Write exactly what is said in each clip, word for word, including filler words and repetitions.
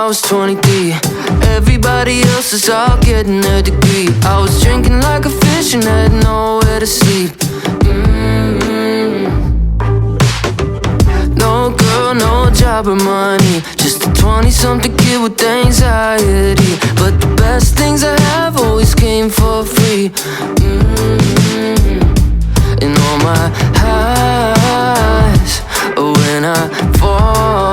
was twenty-three. Everybody else is all getting their degree. I was drinking like a fish and had nowhere to sleep. mm-hmm. No girl, no job or money, just a twenty-something kid with anxiety. But the best things I have always came for free. mm-hmm. And all my highs, when I fall,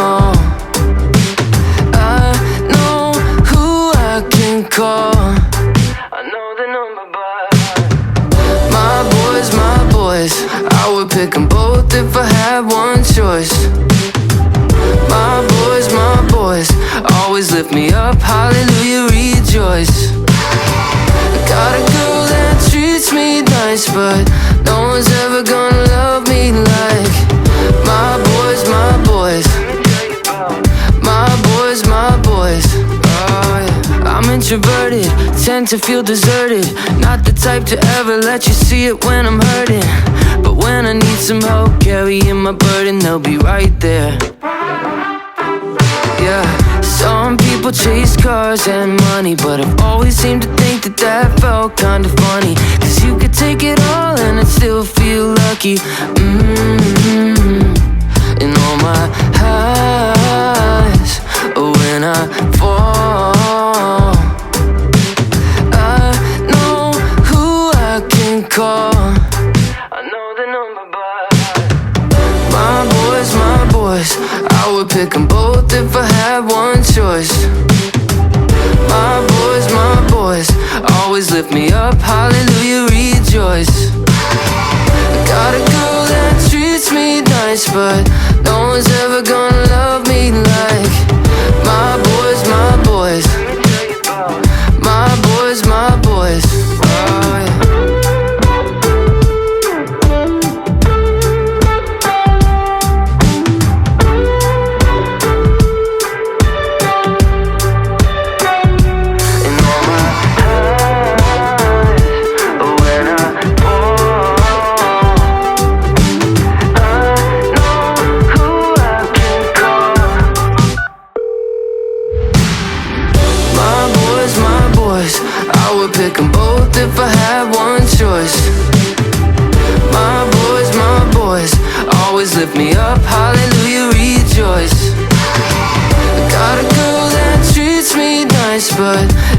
I know who I can call. I know the number by my boys, my boys, I would pick them both if I had one choice. My boys, my boys, always lift me up, hallelujah, rejoice. I got a girl that treats me nice, but no one's ever gonna love me like my boys, my boys, my boys, my boys. Oh, yeah. I'm introverted, tend to feel deserted, not the type to ever let you see it when I'm hurting. But when I need some help carrying my burden, they'll be right there. Yeah, some people chase cars and money, but I've always seemed to think that that felt kinda funny. Cause you could take it all and I'd still feel lucky. mm-hmm. And all my highs, when I fall, I know who I can call. I know the number by my boys, my boys, I would pick them both if I had one choice. My boys, my boys, always lift me up, hallelujah, rejoice. I got a girl that treats me nice, but no one's ever gonna love me like my boys, my boys, my boys, my boys. Oh, yeah. Pick them both if I had one choice. My boys, my boys, always lift me up, hallelujah, rejoice. I got a girl that treats me nice, but